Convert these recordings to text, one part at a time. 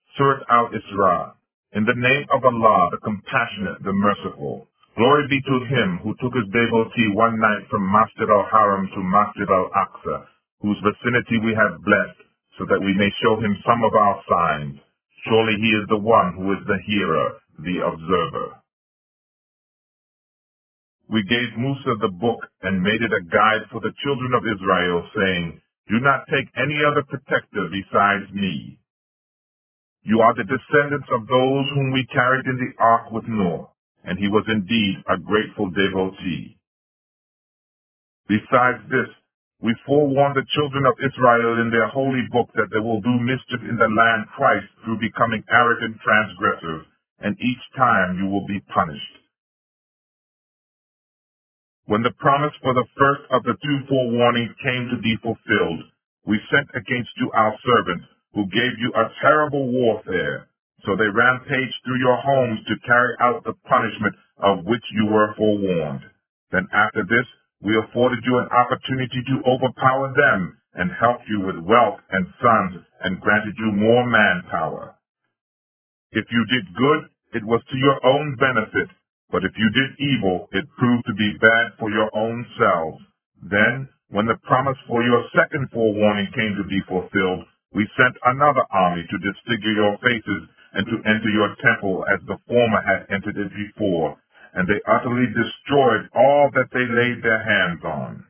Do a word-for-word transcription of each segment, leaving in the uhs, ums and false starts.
Surat al-Isra. In the name of Allah, the Compassionate, the Merciful. Glory be to him who took his devotee one night from Masjid al-Haram to Masjid al-Aqsa, whose vicinity we have blessed, so that we may show him some of our signs. Surely he is the one who is the hearer, the observer. We gave Musa the book and made it a guide for the children of Israel, saying, do not take any other protector besides me. You are the descendants of those whom we carried in the ark with Noah, and he was indeed a grateful devotee. Besides this, we forewarned the children of Israel in their holy book that they will do mischief in the land twice through becoming arrogant transgressors, and each time you will be punished. When the promise for the first of the two forewarnings came to be fulfilled, we sent against you our servants, who gave you a terrible warfare. So they rampaged through your homes to carry out the punishment of which you were forewarned. Then after this, we afforded you an opportunity to overpower them, and helped you with wealth and sons, and granted you more manpower. If you did good, it was to your own benefit. But if you did evil, it proved to be bad for your own selves. Then, when the promise for your second forewarning came to be fulfilled, we sent another army to disfigure your faces and to enter your temple as the former had entered it before, and they utterly destroyed all that they laid their hands on.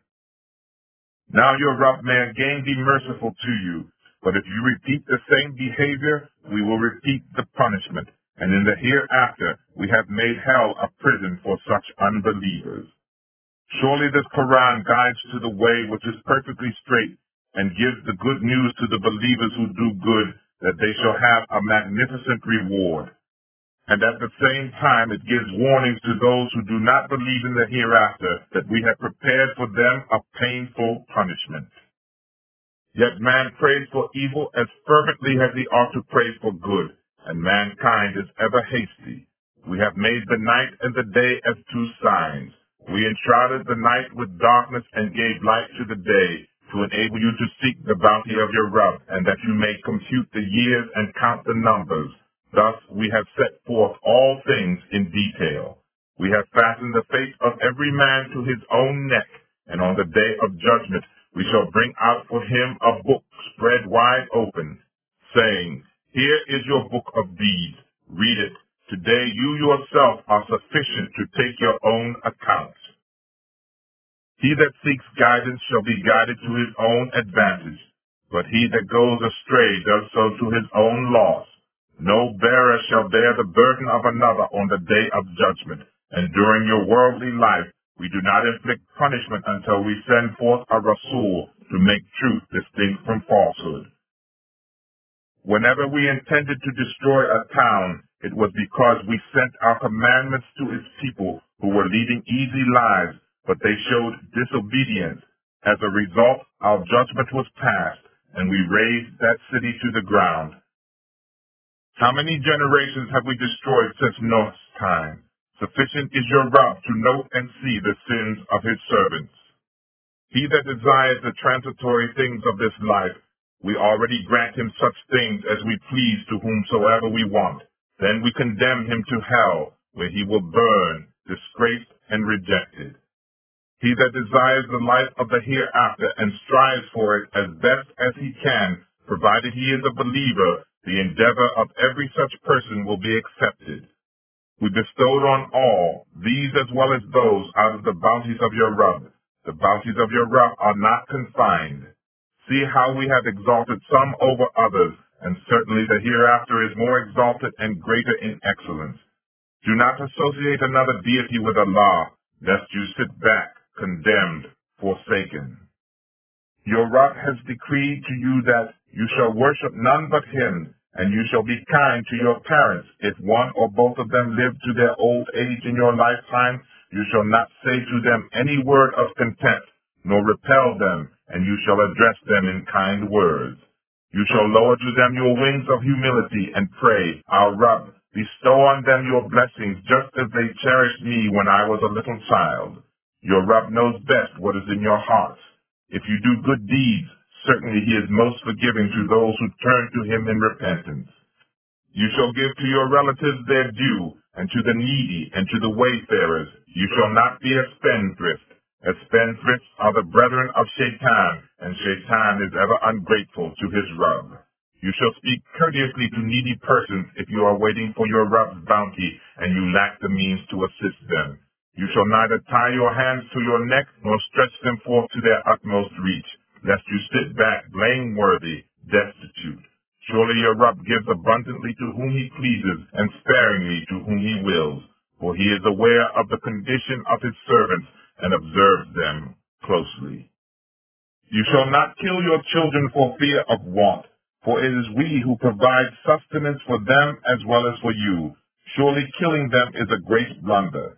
Now your Rabb may again be merciful to you, but if you repeat the same behavior, we will repeat the punishment. And in the hereafter, we have made hell a prison for such unbelievers. Surely this Quran guides to the way which is perfectly straight, and gives the good news to the believers who do good, that they shall have a magnificent reward. And at the same time it gives warnings to those who do not believe in the hereafter, that we have prepared for them a painful punishment. Yet man prays for evil as fervently as he ought to pray for good, and mankind is ever hasty. We have made the night and the day as two signs. We enshrouded the night with darkness and gave light to the day, to enable you to seek the bounty of your Rabb, and that you may compute the years and count the numbers. Thus we have set forth all things in detail. We have fastened the fate of every man to his own neck, and on the day of judgment we shall bring out for him a book spread wide open, saying, here is your book of deeds. Read it. Today you yourself are sufficient to take your own account. He that seeks guidance shall be guided to his own advantage, but he that goes astray does so to his own loss. No bearer shall bear the burden of another on the day of judgment, and during your worldly life we do not inflict punishment until we send forth a Rasul to make truth distinct from falsehood. Whenever we intended to destroy a town, it was because we sent our commandments to its people who were leading easy lives, but they showed disobedience. As a result, our judgment was passed, and we razed that city to the ground. How many generations have we destroyed since Noah's time? Sufficient is your Rabb to note and see the sins of his servants. He that desires the transitory things of this life, we already grant him such things as we please to whomsoever we want. Then we condemn him to hell, where he will burn, disgraced and rejected. He that desires the life of the hereafter and strives for it as best as he can, provided he is a believer, the endeavor of every such person will be accepted. We bestowed on all, these as well as those, out of the bounties of your Rabb. The bounties of your Rabb are not confined. See how we have exalted some over others, and certainly the hereafter is more exalted and greater in excellence. Do not associate another deity with Allah, lest you sit back, condemned, forsaken. Your Rabb has decreed to you that you shall worship none but him, and you shall be kind to your parents. If one or both of them live to their old age in your lifetime, you shall not say to them any word of contempt, nor repel them, and you shall address them in kind words. You shall lower to them your wings of humility and pray, our Rabb, bestow on them your blessings just as they cherished me when I was a little child. Your Rabb knows best what is in your hearts. If you do good deeds, certainly he is most forgiving to those who turn to him in repentance. You shall give to your relatives their due, and to the needy, and to the wayfarers. You shall not be a spendthrift. As spendthrifts are the brethren of Shaitan, and Shaitan is ever ungrateful to his Rabb. You shall speak courteously to needy persons if you are waiting for your Rabb's bounty, and you lack the means to assist them. You shall neither tie your hands to your neck, nor stretch them forth to their utmost reach, lest you sit back blameworthy, destitute. Surely your Rabb gives abundantly to whom he pleases, and sparingly to whom he wills, for he is aware of the condition of his servants, and observes them closely. You shall not kill your children for fear of want, for it is we who provide sustenance for them as well as for you. Surely killing them is a great blunder.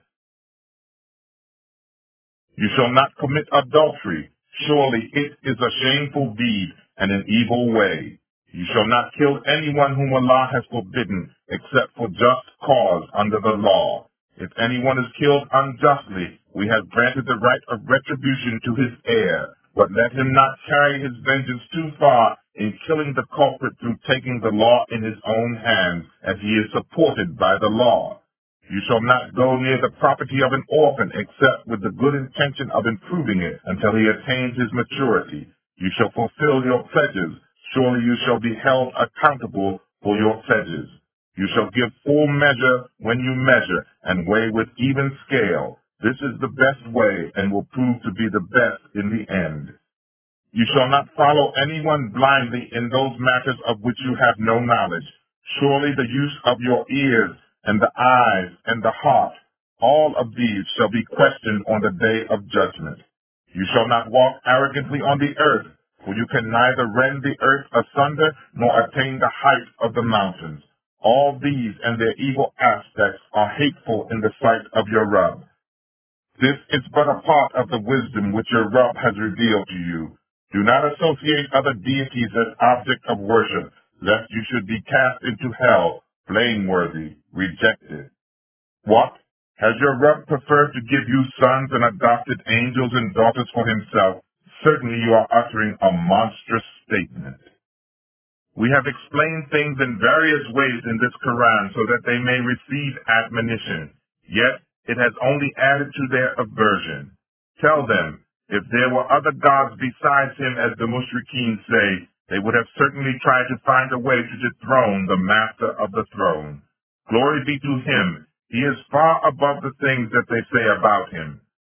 You shall not commit adultery. Surely it is a shameful deed and an evil way. You shall not kill anyone whom Allah has forbidden, except for just cause under the law. If anyone is killed unjustly, we have granted the right of retribution to his heir, but let him not carry his vengeance too far in killing the culprit through taking the law in his own hands, as he is supported by the law. You shall not go near the property of an orphan except with the good intention of improving it until he attains his maturity. You shall fulfill your pledges. Surely you shall be held accountable for your pledges. You shall give full measure when you measure and weigh with even scale. This is the best way and will prove to be the best in the end. You shall not follow anyone blindly in those matters of which you have no knowledge. Surely the use of your ears and the eyes and the heart, all of these shall be questioned on the day of judgment. You shall not walk arrogantly on the earth, for you can neither rend the earth asunder nor attain the height of the mountains. All these and their evil aspects are hateful in the sight of your Rabb. This is but a part of the wisdom which your Rabb has revealed to you. Do not associate other deities as object of worship, lest you should be cast into hell, blameworthy, rejected. What? Has your Rabb preferred to give you sons and adopted angels and daughters for himself? Certainly you are uttering a monstrous statement. We have explained things in various ways in this Quran so that they may receive admonition. Yet it has only added to their aversion. Tell them, if there were other gods besides him, as the Mushrikeen say, they would have certainly tried to find a way to dethrone the master of the throne. Glory be to him. He is far above the things that they say about him.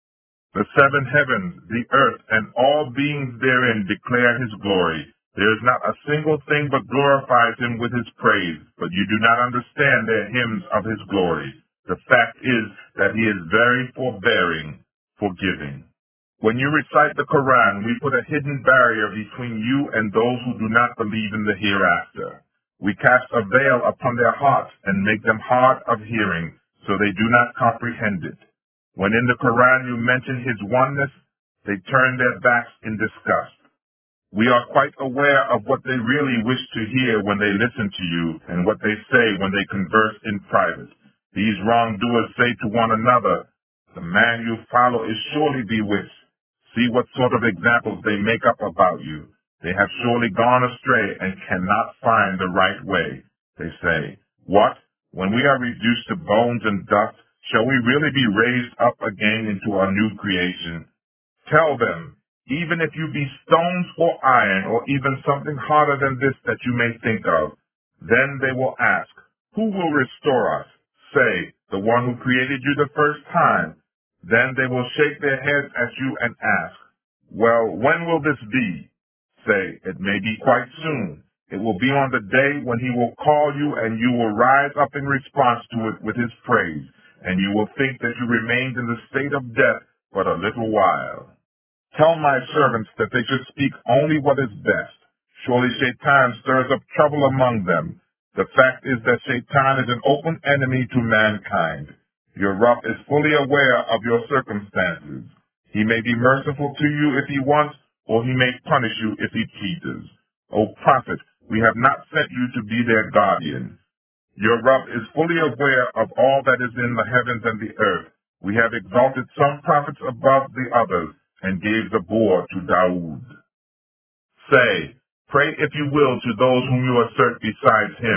The seven heavens, the earth, and all beings therein declare his glory. There is not a single thing but glorifies him with his praise, but you do not understand their hymns of his glory. The fact is that he is very forbearing, forgiving. When you recite the Quran, we put a hidden barrier between you and those who do not believe in the hereafter. We cast a veil upon their hearts and make them hard of hearing, so they do not comprehend it. When in the Quran you mention his oneness, they turn their backs in disgust. We are quite aware of what they really wish to hear when they listen to you and what they say when they converse in private. These wrongdoers say to one another, the man you follow is surely bewitched. See what sort of examples they make up about you. They have surely gone astray and cannot find the right way. They say, what? When we are reduced to bones and dust, shall we really be raised up again into a new creation? Tell them, even if you be stones or iron or even something harder than this that you may think of, then they will ask, who will restore us? Say, the one who created you the first time. Then they will shake their heads at you and ask, well, when will this be? Say, it may be quite soon. It will be on the day when he will call you and you will rise up in response to it with his praise, and you will think that you remained in the state of death but a little while. Tell my servants that they should speak only what is best. Surely Shaitan stirs up trouble among them. The fact is that Shaitan is an open enemy to mankind. Your Rabb is fully aware of your circumstances. He may be merciful to you if he wants, or he may punish you if he pleases. O Prophet, we have not sent you to be their guardian. Your Rabb is fully aware of all that is in the heavens and the earth. We have exalted some prophets above the others, and gave the board to Dawood. Say, pray if you will to those whom you assert besides him.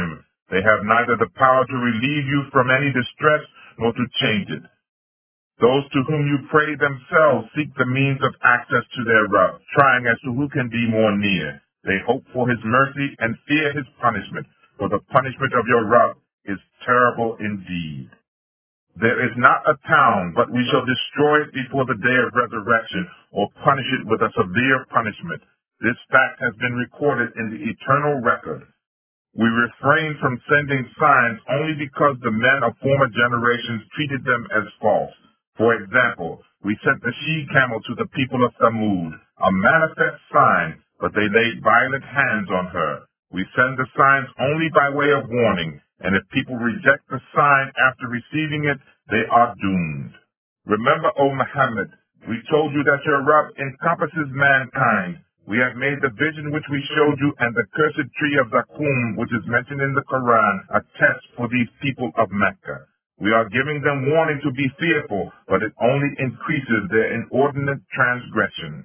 They have neither the power to relieve you from any distress nor to change it. Those to whom you pray themselves seek the means of access to their Rabb, trying as to who can be more near. They hope for his mercy and fear his punishment, for the punishment of your Rabb is terrible indeed. There is not a town, but we shall destroy it before the day of resurrection, or punish it with a severe punishment. This fact has been recorded in the eternal record. We refrain from sending signs only because the men of former generations treated them as false. For example, we sent the she-camel to the people of Thamud, a manifest sign, but they laid violent hands on her. We send the signs only by way of warning, and if people reject the sign after receiving it, they are doomed. Remember, O Muhammad, we told you that your Rabb encompasses mankind. We have made the vision which we showed you and the cursed tree of Zakum, which is mentioned in the Quran, a test for these people of Mecca. We are giving them warning to be fearful, but it only increases their inordinate transgression.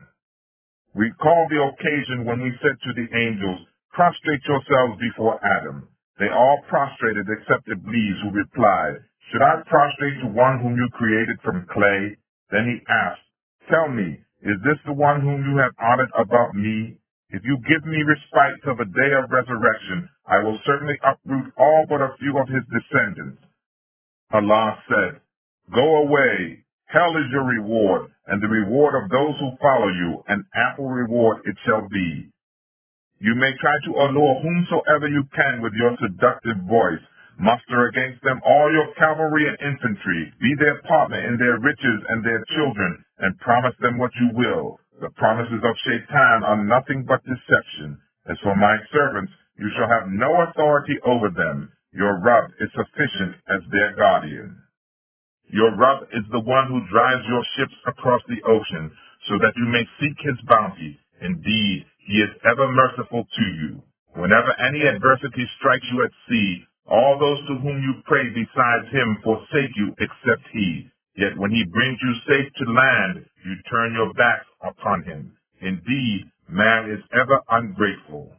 Recall the occasion when we said to the angels, prostrate yourselves before Adam. They all prostrated except Iblis, who replied, should I prostrate to one whom you created from clay? Then he asked, tell me, is this the one whom you have honored above me? If you give me respite till the day of resurrection, I will certainly uproot all but a few of his descendants. Allah said, go away. Hell is your reward, and the reward of those who follow you, an ample reward it shall be. You may try to allure whomsoever you can with your seductive voice. Muster against them all your cavalry and infantry. Be their partner in their riches and their children, and promise them what you will. The promises of Shaitan are nothing but deception. As for my servants, you shall have no authority over them. Your Rabb is sufficient as their guardian. Your Rabb is the one who drives your ships across the ocean, so that you may seek his bounty. Indeed, he is ever merciful to you. Whenever any adversity strikes you at sea, all those to whom you pray besides him forsake you except he. Yet when he brings you safe to land, you turn your backs upon him. Indeed, man is ever ungrateful.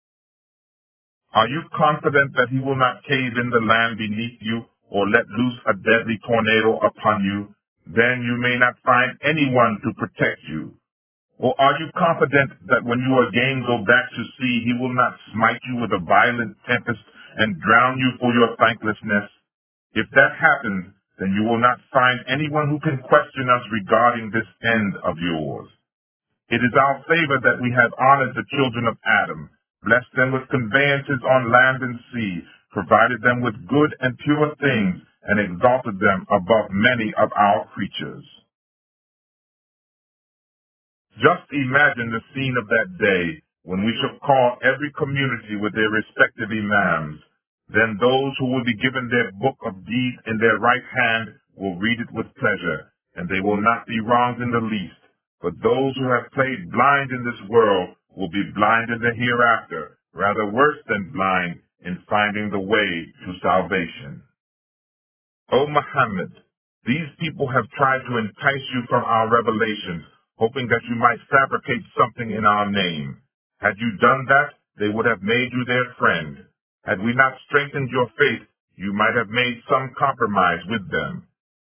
Are you confident that he will not cave in the land beneath you, or let loose a deadly tornado upon you? Then you may not find anyone to protect you. Or are you confident that when you again go back to sea, he will not smite you with a violent tempest and drown you for your thanklessness? If that happens, then you will not find anyone who can question us regarding this end of yours. It is our favor that we have honored the children of Adam, blessed them with conveyances on land and sea, provided them with good and pure things, and exalted them above many of our creatures. Just imagine the scene of that day when we shall call every community with their respective imams. Then those who will be given their book of deeds in their right hand will read it with pleasure, and they will not be wronged in the least. But those who have played blind in this world will be blind in the hereafter, rather worse than blind in finding the way to salvation. O Muhammad, these people have tried to entice you from our revelations, hoping that you might fabricate something in our name. Had you done that, they would have made you their friend. Had we not strengthened your faith, you might have made some compromise with them.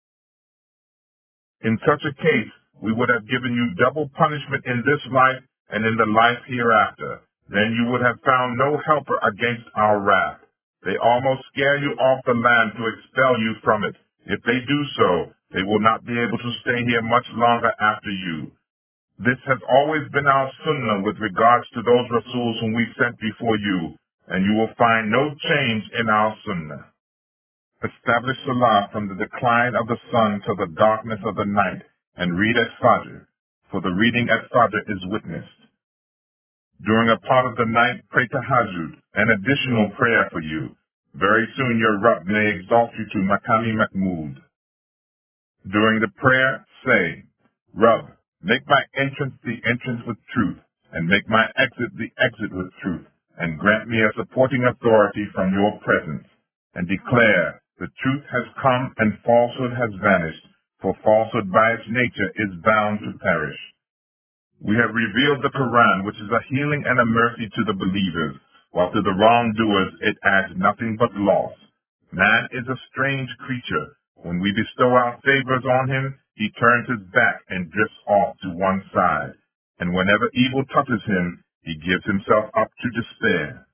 In such a case, we would have given you double punishment in this life and in the life hereafter. Then you would have found no helper against our wrath. They almost scare you off the land to expel you from it. If they do so, they will not be able to stay here much longer after you. This has always been our sunnah with regards to those Rasuls whom we sent before you, and you will find no change in our sunnah. Establish Salah from the decline of the sun to the darkness of the night, and read at Fajr, for the reading at Fajr is witnessed. During a part of the night, pray Tahajjud, an additional prayer for you. Very soon your Rabb may exalt you to Maqami Mahmud. During the prayer, say, Rabb, make my entrance the entrance with truth, and make my exit the exit with truth, and grant me a supporting authority from your presence, and declare, the truth has come and falsehood has vanished, for falsehood by its nature is bound to perish. We have revealed the Quran, which is a healing and a mercy to the believers. while to the wrongdoers it adds nothing but loss. Man is a strange creature. When we bestow our favors on him, he turns his back and drifts off to one side. And whenever evil touches him, he gives himself up to despair.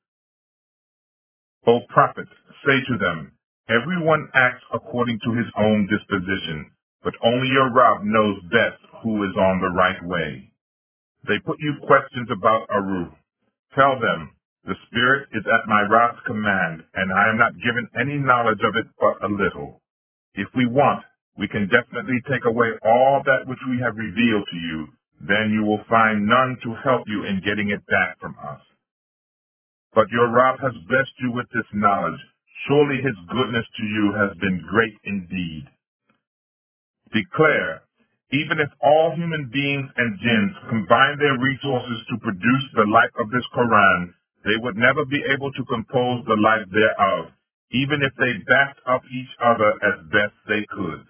O prophets, say to them, everyone acts according to his own disposition, but only your Rabb knows best who is on the right way. They put you questions about Aru. Tell them, the Spirit is at my Rabb's command, and I am not given any knowledge of it but a little. If we want, we can definitely take away all that which we have revealed to you. Then you will find none to help you in getting it back from us. But your Rabb has blessed you with this knowledge. Surely his goodness to you has been great indeed. Declare, even if all human beings and jinns combine their resources to produce the light of this Quran, they would never be able to compose the light thereof, even if they backed up each other as best they could.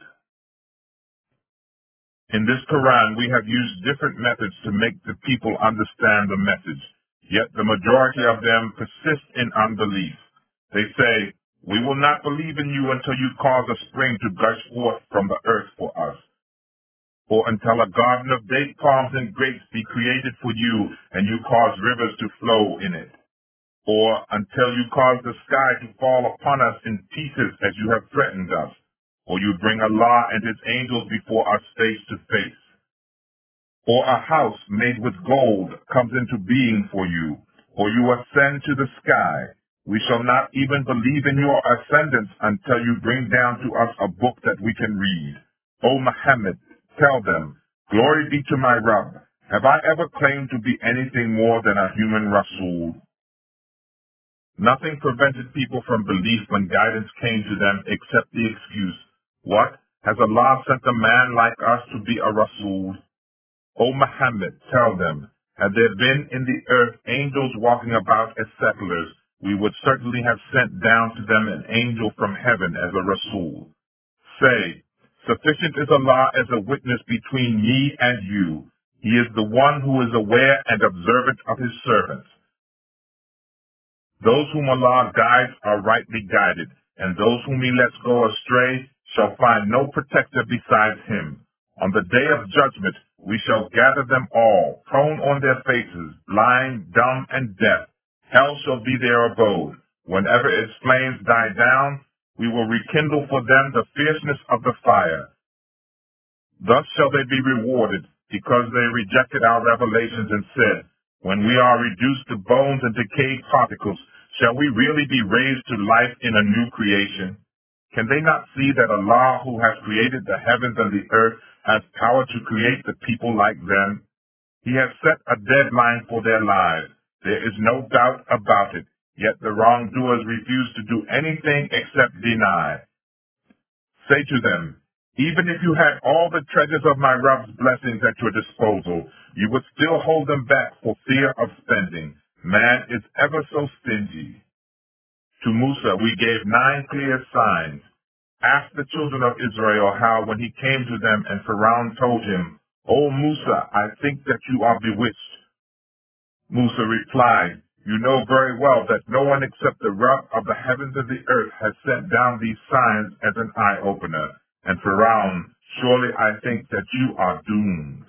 In this Quran, we have used different methods to make the people understand the message, yet the majority of them persist in unbelief. They say, we will not believe in you until you cause a spring to gush forth from the earth for us, or until a garden of date palms and grapes be created for you and you cause rivers to flow in it, or until you cause the sky to fall upon us in pieces as you have threatened us, or you bring Allah and his angels before us face to face, or a house made with gold comes into being for you, or you ascend to the sky. We shall not even believe in your ascendance until you bring down to us a book that we can read. O Muhammad, tell them, glory be to my Rabb. Have I ever claimed to be anything more than a human Rasul? Nothing prevented people from belief when guidance came to them except the excuse, what? Has Allah sent a man like us to be a Rasul? O Muhammad, tell them, had there been in the earth angels walking about as settlers, we would certainly have sent down to them an angel from heaven as a Rasul. Say, sufficient is Allah as a witness between me and you. He is the one who is aware and observant of his servants. Those whom Allah guides are rightly guided, and those whom he lets go astray shall find no protector besides him. On the day of judgment, we shall gather them all, prone on their faces, blind, dumb, and deaf. Hell shall be their abode. Whenever its flames die down, we will rekindle for them the fierceness of the fire. Thus shall they be rewarded, because they rejected our revelations and said, when we are reduced to bones and decayed particles, shall we really be raised to life in a new creation? Can they not see that Allah, who has created the heavens and the earth, has power to create the people like them? He has set a deadline for their lives. There is no doubt about it, yet the wrongdoers refuse to do anything except deny. Say to them, even if you had all the treasures of my Rabb's blessings at your disposal, you would still hold them back for fear of spending. Man is ever so stingy. To Musa we gave nine clear signs. Ask the children of Israel how, when he came to them and Pharaoh told him, O Musa, I think that you are bewitched. Musa replied, you know very well that no one except the Rabb of the heavens and the earth has sent down these signs as an eye-opener. And Pharaoh, surely I think that you are doomed.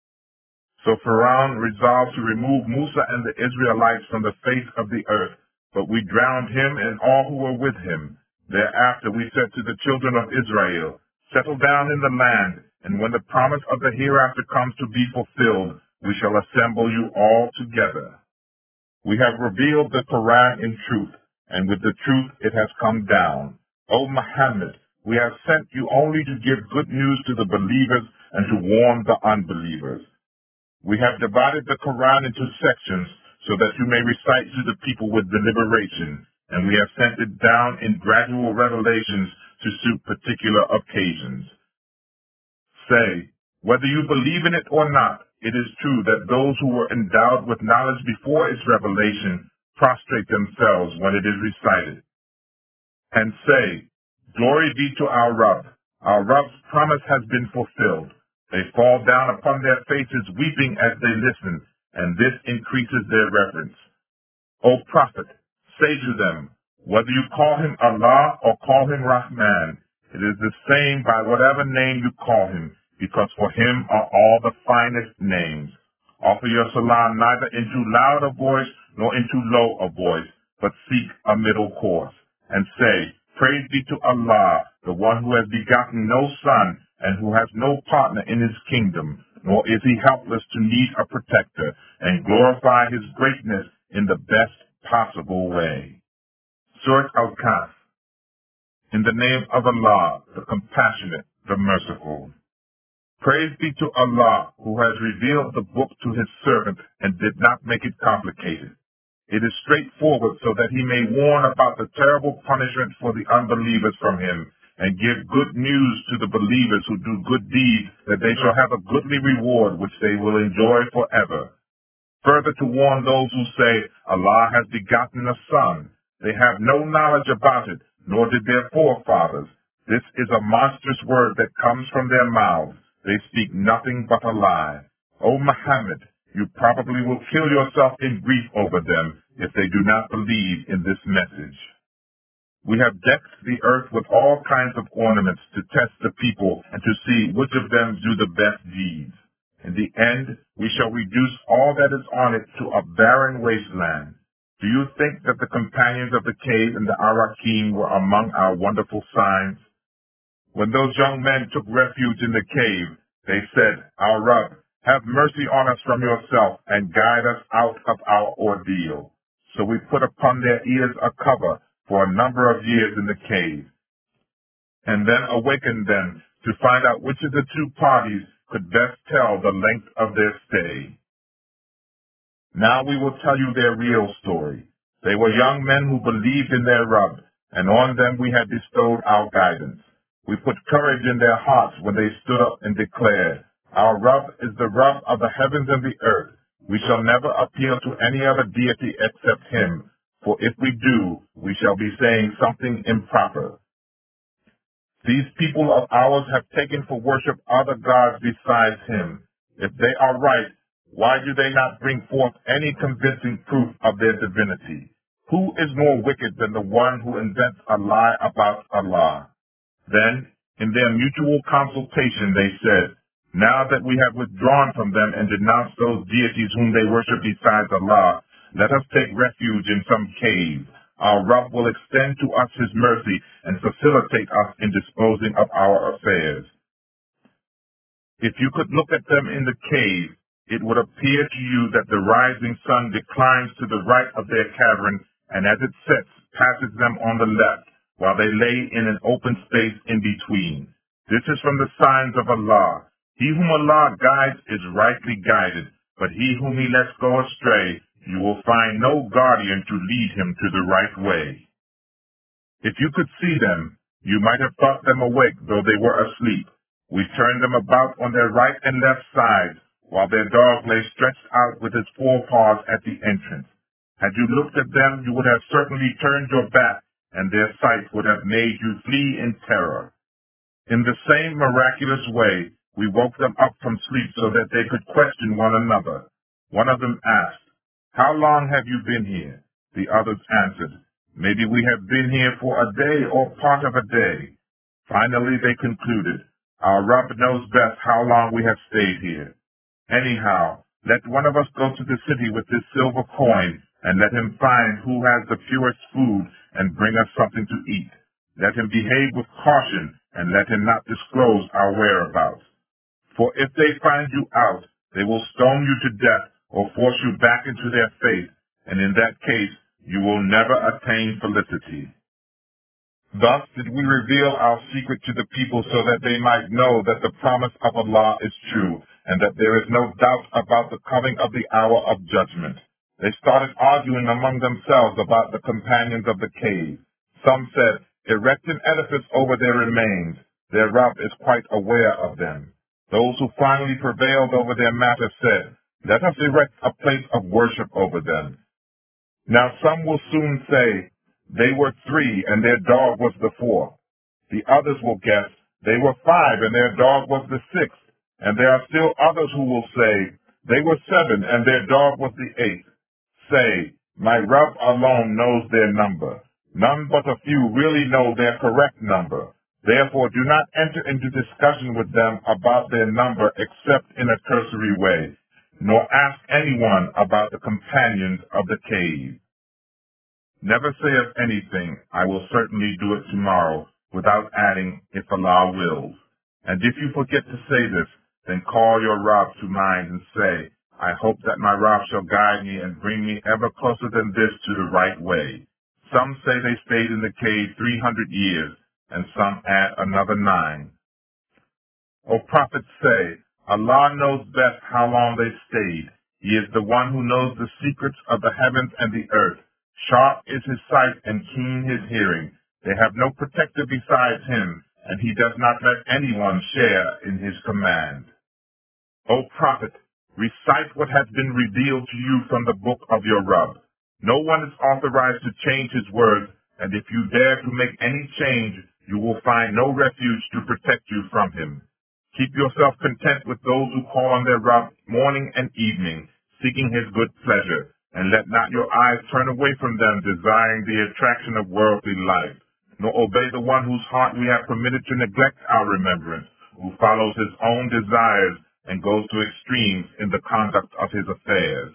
So Pharaoh resolved to remove Musa and the Israelites from the face of the earth, but we drowned him and all who were with him. Thereafter we said to the children of Israel, settle down in the land, and when the promise of the hereafter comes to be fulfilled, we shall assemble you all together. We have revealed the Quran in truth, and with the truth it has come down. O Muhammad, we have sent you only to give good news to the believers and to warn the unbelievers. We have divided the Quran into sections so that you may recite to the people with deliberation, and we have sent it down in gradual revelations to suit particular occasions. Say, whether you believe in it or not, it is true that those who were endowed with knowledge before its revelation prostrate themselves when it is recited. And say, glory be to our Rabb. Our Rabb's promise has been fulfilled. They fall down upon their faces weeping as they listen, and this increases their reverence. O prophet, say to them, whether you call him Allah or call him Rahman, it is the same by whatever name you call him, because for him are all the finest names. Offer your salam neither in too loud a voice nor in too low a voice, but seek a middle course, and say, praise be to Allah, the one who has begotten no son, and who has no partner in his kingdom, nor is he helpless to need a protector, and glorify his greatness in the best possible way. Surat Al-Kahf. In the name of Allah, the compassionate, the merciful. Praise be to Allah, who has revealed the book to his servant and did not make it complicated. It is straightforward so that he may warn about the terrible punishment for the unbelievers from him, and give good news to the believers who do good deeds, that they shall have a goodly reward which they will enjoy forever. Further, to warn those who say, Allah has begotten a son. They have no knowledge about it, nor did their forefathers. This is a monstrous word that comes from their mouths. They speak nothing but a lie. O Muhammad, you probably will kill yourself in grief over them if they do not believe in this message. We have decked the earth with all kinds of ornaments to test the people and to see which of them do the best deeds. In the end, we shall reduce all that is on it to a barren wasteland. Do you think that the companions of the cave and the Arakim were among our wonderful signs? When those young men took refuge in the cave, they said, Our Rabb, have mercy on us from yourself and guide us out of our ordeal. So we put upon their ears a cover for a number of years in the cave, and then awakened them to find out which of the two parties could best tell the length of their stay. Now we will tell you their real story. They were young men who believed in their Rabb, and on them we had bestowed our guidance. We put courage in their hearts when they stood up and declared, Our Rabb is the Rabb of the heavens and the earth. We shall never appeal to any other deity except him, for if we do, we shall be saying something improper. These people of ours have taken for worship other gods besides him. If they are right, why do they not bring forth any convincing proof of their divinity? Who is more wicked than the one who invents a lie about Allah? Then, in their mutual consultation, they said, Now that we have withdrawn from them and denounced those deities whom they worship besides Allah, let us take refuge in some cave. Our Rabb will extend to us his mercy and facilitate us in disposing of our affairs. If you could look at them in the cave, it would appear to you that the rising sun declines to the right of their cavern, and as it sets, passes them on the left, while they lay in an open space in between. This is from the signs of Allah. He whom Allah guides is rightly guided, but he whom he lets go astray, you will find no guardian to lead him to the right way. If you could see them, you might have thought them awake, though they were asleep. We turned them about on their right and left sides, while their dog lay stretched out with his forepaws at the entrance. Had you looked at them, you would have certainly turned your back, and their sight would have made you flee in terror. In the same miraculous way, we woke them up from sleep so that they could question one another. One of them asked, How long have you been here? The others answered, Maybe we have been here for a day or part of a day. Finally, they concluded, Our Rabb knows best how long we have stayed here. Anyhow, let one of us go to the city with this silver coin, and let him find who has the purest food, and bring us something to eat. Let him behave with caution, and let him not disclose our whereabouts. For if they find you out, they will stone you to death, or force you back into their faith, and in that case, you will never attain felicity. Thus did we reveal our secret to the people so that they might know that the promise of Allah is true, and that there is no doubt about the coming of the hour of judgment. They started arguing among themselves about the companions of the cave. Some said, Erect an edifice over their remains. Their Rabb is quite aware of them. Those who finally prevailed over their matter said, Let us erect a place of worship over them. Now some will soon say, They were three, and their dog was the fourth. The others will guess, They were five, and their dog was the sixth. And there are still others who will say, They were seven, and their dog was the eighth. Say, My Rabb alone knows their number. None but a few really know their correct number. Therefore, do not enter into discussion with them about their number except in a cursory way, nor ask anyone about the companions of the cave. Never say of anything, I will certainly do it tomorrow, without adding, if Allah wills. And if you forget to say this, then call your Rabb to mind and say, I hope that my Rabb shall guide me and bring me ever closer than this to the right way. Some say they stayed in the cave three hundred years, and some add another nine. O prophets say, Allah knows best how long they stayed. He is the one who knows the secrets of the heavens and the earth. Sharp is his sight and keen his hearing. They have no protector besides him, and he does not let anyone share in his command. O prophet, recite what has been revealed to you from the book of your Rabb. No one is authorized to change his words, and if you dare to make any change, you will find no refuge to protect you from him. Keep yourself content with those who call on their Rabb morning and evening, seeking his good pleasure, and let not your eyes turn away from them, desiring the attraction of worldly life, nor obey the one whose heart we have permitted to neglect our remembrance, who follows his own desires and goes to extremes in the conduct of his affairs.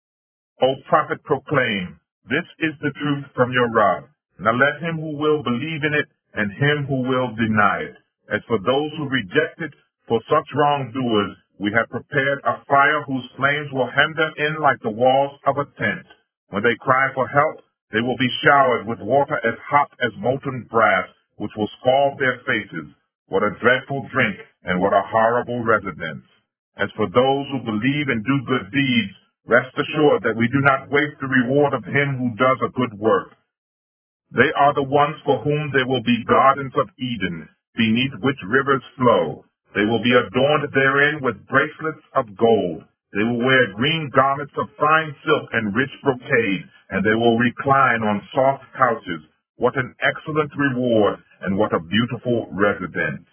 O prophet, proclaim, this is the truth from your Rabb. Now let him who will believe in it and him who will deny it. As for those who reject it, for such wrongdoers, we have prepared a fire whose flames will hem them in like the walls of a tent. When they cry for help, they will be showered with water as hot as molten brass, which will scald their faces. What a dreadful drink, and what a horrible residence. As for those who believe and do good deeds, rest assured that we do not waste the reward of him who does a good work. They are the ones for whom there will be gardens of Eden, beneath which rivers flow. They will be adorned therein with bracelets of gold. They will wear green garments of fine silk and rich brocade, and they will recline on soft couches. What an excellent reward, and what a beautiful residence.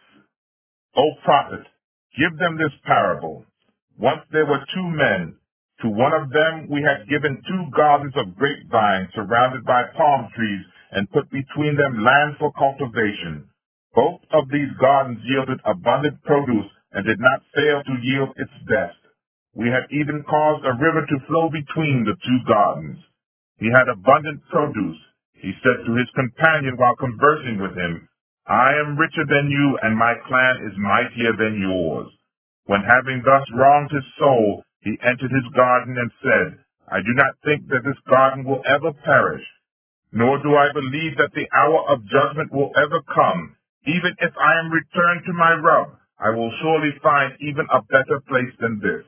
O prophet, give them this parable. Once there were two men. To one of them we had given two gardens of grapevines surrounded by palm trees and put between them land for cultivation. Both of these gardens yielded abundant produce and did not fail to yield its best. We had even caused a river to flow between the two gardens. He had abundant produce. He said to his companion while conversing with him, I am richer than you, and my clan is mightier than yours. When having thus wronged his soul, he entered his garden and said, I do not think that this garden will ever perish, nor do I believe that the hour of judgment will ever come. Even if I am returned to my Rabb, I will surely find even a better place than this.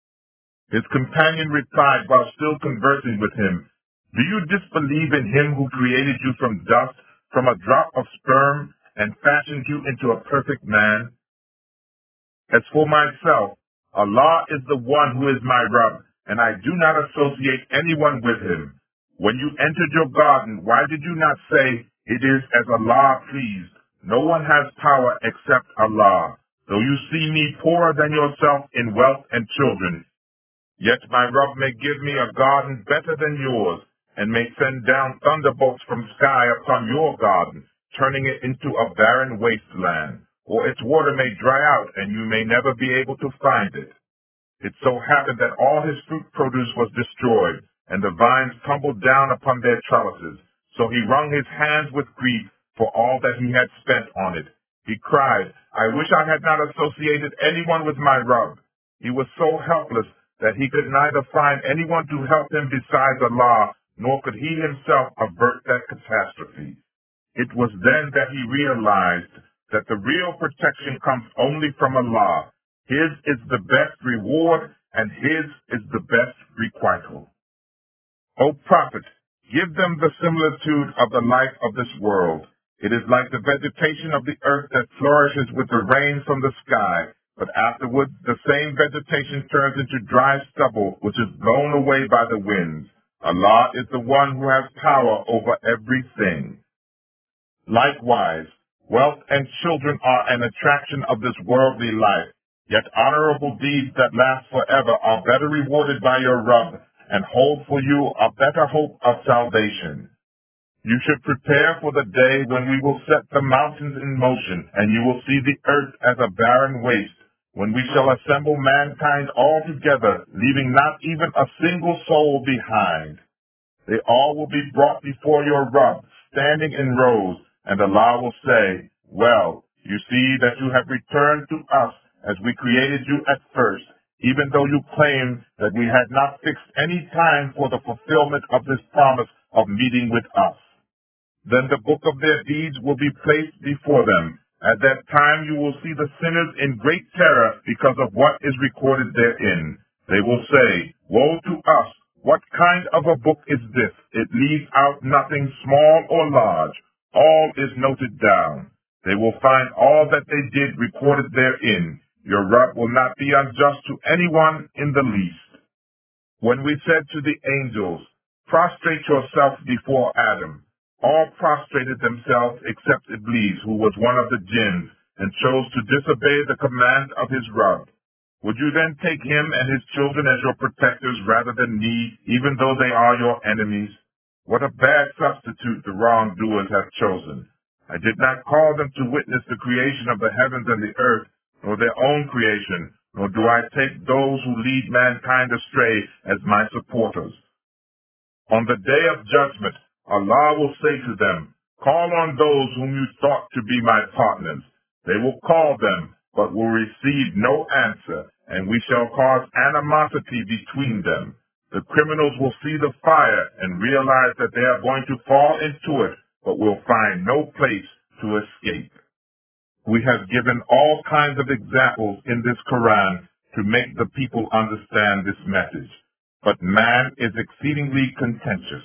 His companion replied while still conversing with him, Do you disbelieve in him who created you from dust, from a drop of sperm, and fashioned you into a perfect man? As for myself, Allah is the one who is my Rabb, and I do not associate anyone with him. When you entered your garden, why did you not say, It is as Allah pleased? No one has power except Allah. Though you see me poorer than yourself in wealth and children, yet my Rabb may give me a garden better than yours, and may send down thunderbolts from sky upon your garden, turning it into a barren wasteland. Or its water may dry out, and you may never be able to find it. It so happened that all his fruit produce was destroyed, and the vines tumbled down upon their trellises. So he wrung his hands with grief for all that he had spent on it. He cried, I wish I had not associated anyone with my Rabb. He was so helpless that he could neither find anyone to help him besides Allah, nor could he himself avert that catastrophe. It was then that he realized that the real protection comes only from Allah. His is the best reward, and his is the best requital. O prophet, give them the similitude of the life of this world. It is like the vegetation of the earth that flourishes with the rain from the sky, but afterwards the same vegetation turns into dry stubble, which is blown away by the winds. Allah is the one who has power over everything. Likewise, wealth and children are an attraction of this worldly life, yet honorable deeds that last forever are better rewarded by your Rabb, and hold for you a better hope of salvation. You should prepare for the day when we will set the mountains in motion, and you will see the earth as a barren waste, when we shall assemble mankind all together, leaving not even a single soul behind. They all will be brought before your Rabb, standing in rows, and Allah will say, well, you see that you have returned to us as we created you at first, even though you claimed that we had not fixed any time for the fulfillment of this promise of meeting with us. Then the book of their deeds will be placed before them. At that time you will see the sinners in great terror because of what is recorded therein. They will say, woe to us! What kind of a book is this? It leaves out nothing small or large. All is noted down. They will find all that they did recorded therein. Your Rabb will not be unjust to anyone in the least. When we said to the angels, prostrate yourself before Adam, all prostrated themselves except Iblis, who was one of the jinns, and chose to disobey the command of his Rabb. Would you then take him and his children as your protectors rather than me, even though they are your enemies? What a bad substitute the wrongdoers have chosen. I did not call them to witness the creation of the heavens and the earth, nor their own creation, nor do I take those who lead mankind astray as my supporters. On the day of judgment, Allah will say to them, call on those whom you thought to be my partners. They will call them, but will receive no answer, and we shall cause animosity between them. The criminals will see the fire and realize that they are going to fall into it, but will find no place to escape. We have given all kinds of examples in this Quran to make the people understand this message, but man is exceedingly contentious.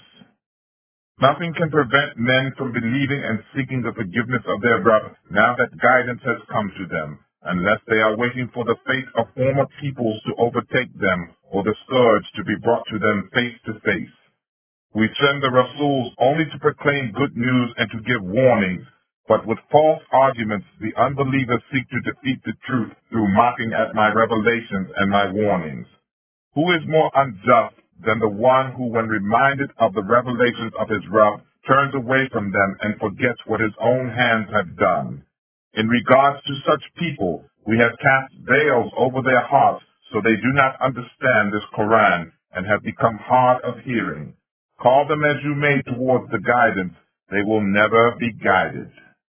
Nothing can prevent men from believing and seeking the forgiveness of their Rabb now that guidance has come to them, unless they are waiting for the fate of former peoples to overtake them or the scourge to be brought to them face to face. We send the Rasuls only to proclaim good news and to give warnings, but with false arguments the unbelievers seek to defeat the truth through mocking at my revelations and my warnings. Who is more unjust than the one who, when reminded of the revelations of his Rabb, turns away from them and forgets what his own hands have done? In regards to such people, we have cast veils over their hearts so they do not understand this Quran and have become hard of hearing. Call them as you may towards the guidance, they will never be guided.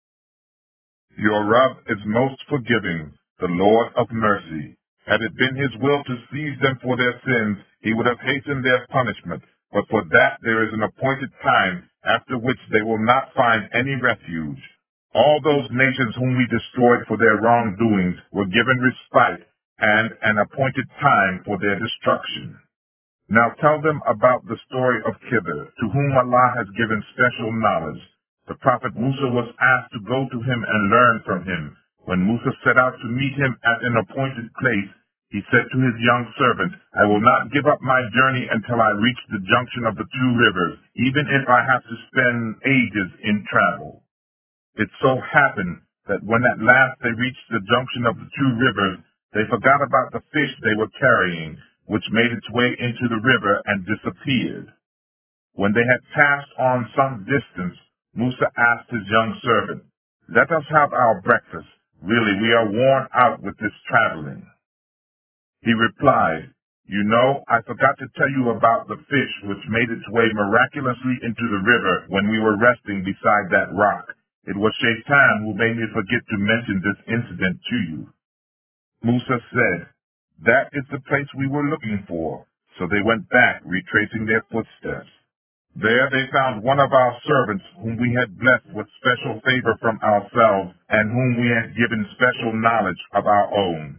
Your Rabb is most forgiving, the Lord of mercy. Had it been his will to seize them for their sins, he would have hastened their punishment, but for that there is an appointed time, after which they will not find any refuge. All those nations whom we destroyed for their wrongdoings were given respite and an appointed time for their destruction. Now tell them about the story of Khidr, to whom Allah has given special knowledge. The Prophet Musa was asked to go to him and learn from him. When Musa set out to meet him at an appointed place, he said to his young servant, I will not give up my journey until I reach the junction of the two rivers, even if I have to spend ages in travel. It so happened that when at last they reached the junction of the two rivers, they forgot about the fish they were carrying, which made its way into the river and disappeared. When they had passed on some distance, Musa asked his young servant, let us have our breakfast. Really, we are worn out with this traveling. He replied, you know, I forgot to tell you about the fish which made its way miraculously into the river when we were resting beside that rock. It was Shaitan who made me forget to mention this incident to you. Musa said, that is the place we were looking for. So they went back, retracing their footsteps. There they found one of our servants whom we had blessed with special favor from ourselves and whom we had given special knowledge of our own.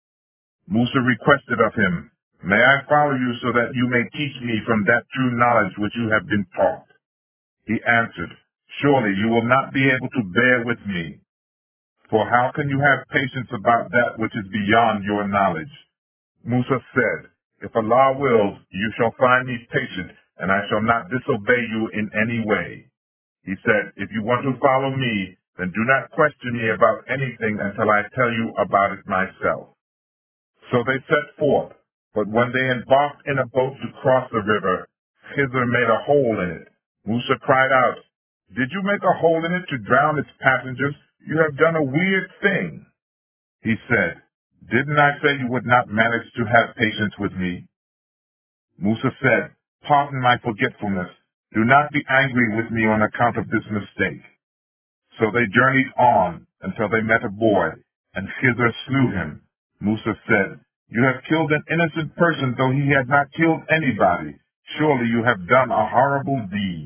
Musa requested of him, may I follow you so that you may teach me from that true knowledge which you have been taught? He answered, surely you will not be able to bear with me. For how can you have patience about that which is beyond your knowledge? Musa said, if Allah wills, you shall find me patient, and I shall not disobey you in any way. He said, if you want to follow me, then do not question me about anything until I tell you about it myself. So they set forth. But when they embarked in a boat to cross the river, Khizr made a hole in it. Musa cried out, "Did you make a hole in it to drown its passengers? You have done a weird thing." He said, "Didn't I say you would not manage to have patience with me?" Musa said, "Pardon my forgetfulness. Do not be angry with me on account of this mistake." So they journeyed on until they met a boy, and Khizr slew him. Musa said, "You have killed an innocent person, though he had not killed anybody. Surely you have done a horrible deed."